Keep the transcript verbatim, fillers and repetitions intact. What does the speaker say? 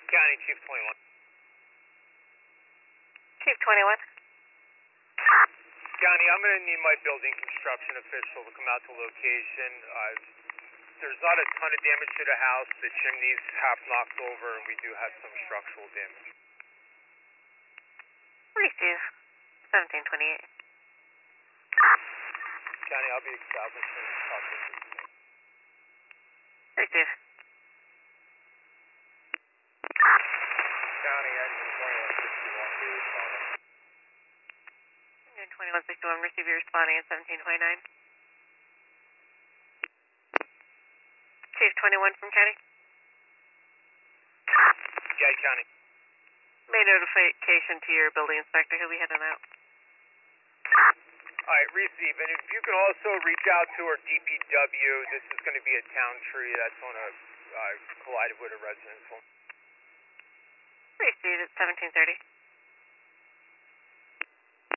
County, Chief twenty-one. Chief twenty-one. County, I'm going to need my building construction official to come out to location. Uh, there's not a ton of damage to the house. The chimney's half knocked over, and we do have some structural damage. Receive. seventeen twenty-eight. County, I'll be establishing process. Receive. County, engine twenty-one sixty-one, be responding. Engine twenty-one sixty-one, receive your responding at seventeen twenty-nine. Chief twenty-one from County. Yeah, County. Made notification to your building inspector. He'll be heading out. All right, receive. And if you can also reach out to our D P W, this is going to be a town tree that's on a uh, collided with a residential. Receive at seventeen thirty.